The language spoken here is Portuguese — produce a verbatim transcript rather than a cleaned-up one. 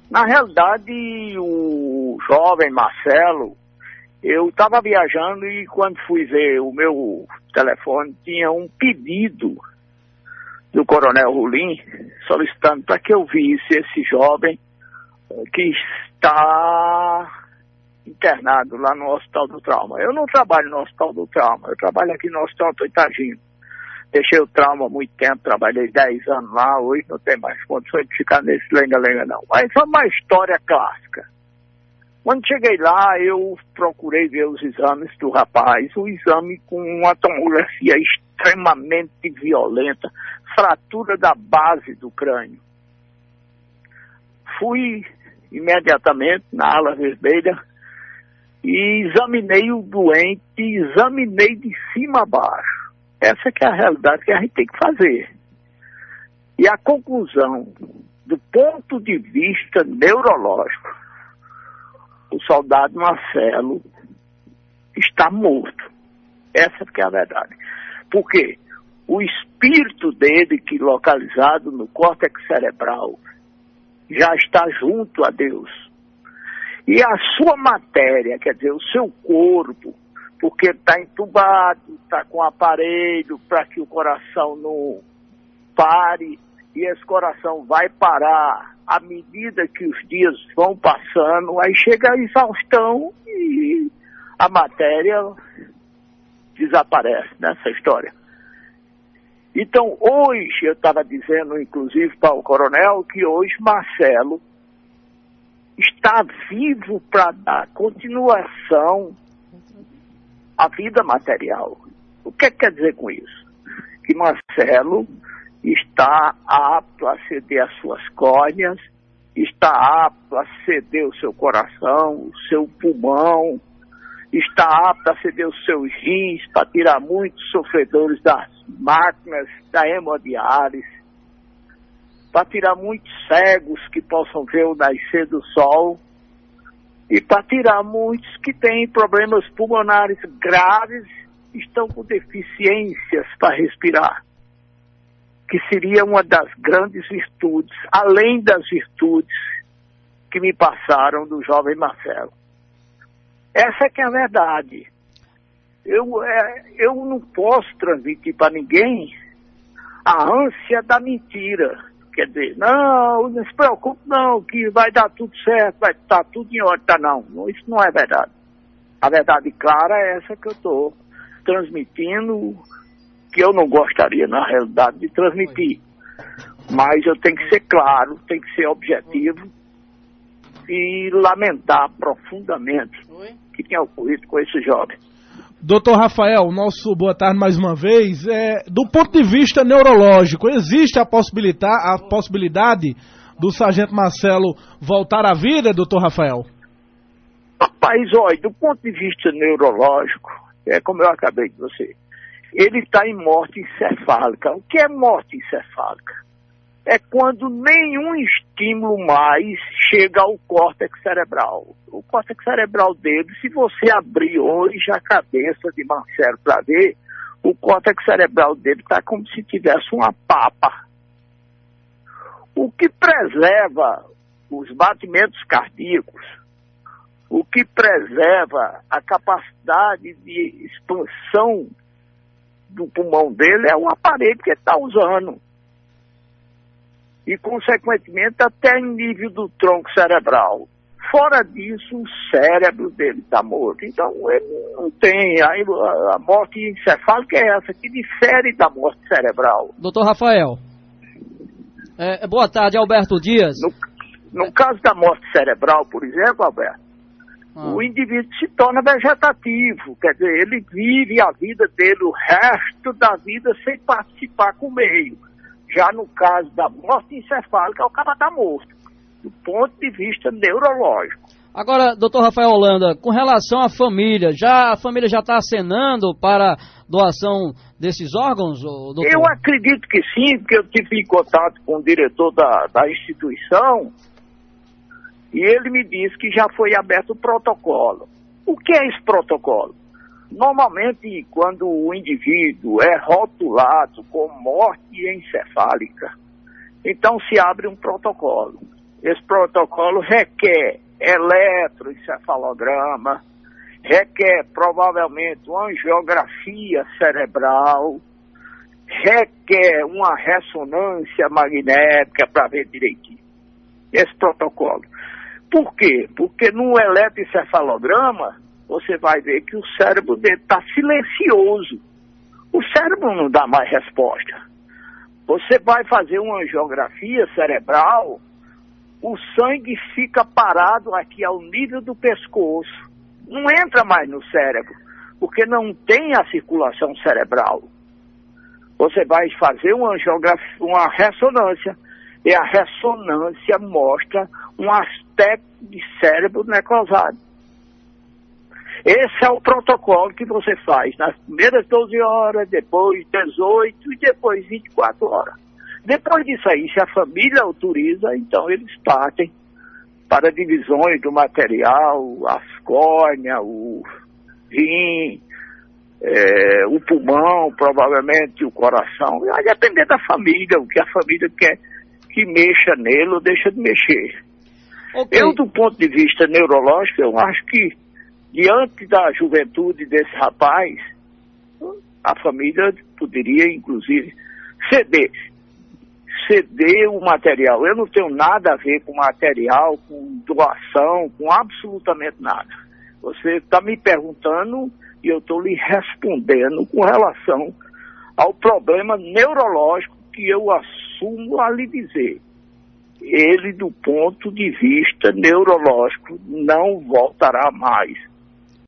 Na realidade, o jovem Marcelo, eu estava viajando e quando fui ver o meu telefone, tinha um pedido do Coronel Rolim solicitando para que eu visse esse jovem que está internado lá no Hospital do Trauma. Eu não trabalho no Hospital do Trauma, eu trabalho aqui no Hospital do Itagino. Deixei o trauma há muito tempo, trabalhei dez anos lá, hoje não tem mais condições de ficar nesse lenga-lenga não. Mas é uma história clássica. Quando cheguei lá, eu procurei ver os exames do rapaz, o exame com uma tomografia extremamente violenta, fratura da base do crânio. Fui imediatamente na ala vermelha e examinei o doente, examinei de cima a baixo. Essa que é a realidade que a gente tem que fazer. E a conclusão, do ponto de vista neurológico, o soldado Marcelo está morto. Essa que é a verdade. Por quê? O espírito dele, que localizado no córtex cerebral, já está junto a Deus. E a sua matéria, quer dizer, o seu corpo, porque está entubado, está com aparelho para que o coração não pare, e esse coração vai parar à medida que os dias vão passando, aí chega a exaustão e a matéria desaparece nessa história. Então, hoje, eu estava dizendo, inclusive, para o coronel, que hoje Marcelo está vivo para dar continuação à vida material. O que quer dizer com isso? Que Marcelo está apto a ceder as suas córneas, está apto a ceder o seu coração, o seu pulmão, está apto a ceder os seus rins para tirar muitos sofredores das máquinas da hemodiálise, para tirar muitos cegos que possam ver o nascer do sol e para tirar muitos que têm problemas pulmonares graves, estão com deficiências para respirar, que seria uma das grandes virtudes, além das virtudes que me passaram do jovem Marcelo. Essa é que é a verdade. Eu, é, eu não posso transmitir para ninguém a ânsia da mentira. Quer dizer, não, não se preocupe não, que vai dar tudo certo, vai estar tudo em ordem. Tá, não, isso não é verdade. A verdade clara é essa que eu estou transmitindo, que eu não gostaria, na realidade, de transmitir. Mas eu tenho que ser claro, tenho que ser objetivo e lamentar profundamente o que tinha ocorrido com esse jovem. Doutor Rafael, nosso boa tarde mais uma vez. É, do ponto de vista neurológico, existe a possibilidade, a possibilidade do sargento Marcelo voltar à vida, doutor Rafael? Rapaz, olha, do ponto de vista neurológico, é como eu acabei de você, ele está em morte encefálica. O que é morte encefálica? É quando nenhum estímulo mais chega ao córtex cerebral. O córtex cerebral dele, se você abrir hoje a cabeça de Marcelo para ver, o córtex cerebral dele está como se tivesse uma papa. O que preserva os batimentos cardíacos, o que preserva a capacidade de expansão do pulmão dele é o aparelho que ele está usando. E, consequentemente, até em nível do tronco cerebral. Fora disso, o cérebro dele está morto. Então, ele não tem. Aí, a morte encefálica é essa, que difere da morte cerebral. Doutor Rafael, é, boa tarde, Alberto Dias. No, no caso da morte cerebral, por exemplo, Alberto, ah. o indivíduo se torna vegetativo. Quer dizer, ele vive a vida dele, o resto da vida, sem participar com o meio. Já no caso da morte encefálica, o cara está morto, do ponto de vista neurológico. Agora, doutor Rafael Holanda, com relação à família, já, a família já está acenando para doação desses órgãos, doutor? Eu acredito que sim, porque eu tive em contato com o diretor da, da instituição e ele me disse que já foi aberto o protocolo. O que é esse protocolo? Normalmente, quando o indivíduo é rotulado com morte encefálica, então se abre um protocolo. Esse protocolo requer eletroencefalograma, requer provavelmente uma angiografia cerebral, requer uma ressonância magnética para ver direitinho esse protocolo. Por quê? Porque no eletroencefalograma você vai ver que o cérebro dele está silencioso. O cérebro não dá mais resposta. Você vai fazer uma angiografia cerebral, o sangue fica parado aqui ao nível do pescoço. Não entra mais no cérebro, porque não tem a circulação cerebral. Você vai fazer uma angiografia, uma ressonância, e a ressonância mostra um aspecto de cérebro necrosado. Esse é o protocolo que você faz nas primeiras doze horas, depois dezoito e depois vinte e quatro horas. Depois disso aí, se a família autoriza, então eles partem para divisões do material, as córneas, o rim, é, o pulmão, provavelmente o coração. Vai depender da família, o que a família quer que mexa nele ou deixa de mexer. Okay. Eu, do ponto de vista neurológico, eu acho que diante da juventude desse rapaz, a família poderia, inclusive, ceder. Ceder o material. Eu não tenho nada a ver com material, com doação, com absolutamente nada. Você está me perguntando e eu estou lhe respondendo com relação ao problema neurológico que eu assumo a lhe dizer. Ele, do ponto de vista neurológico, não voltará mais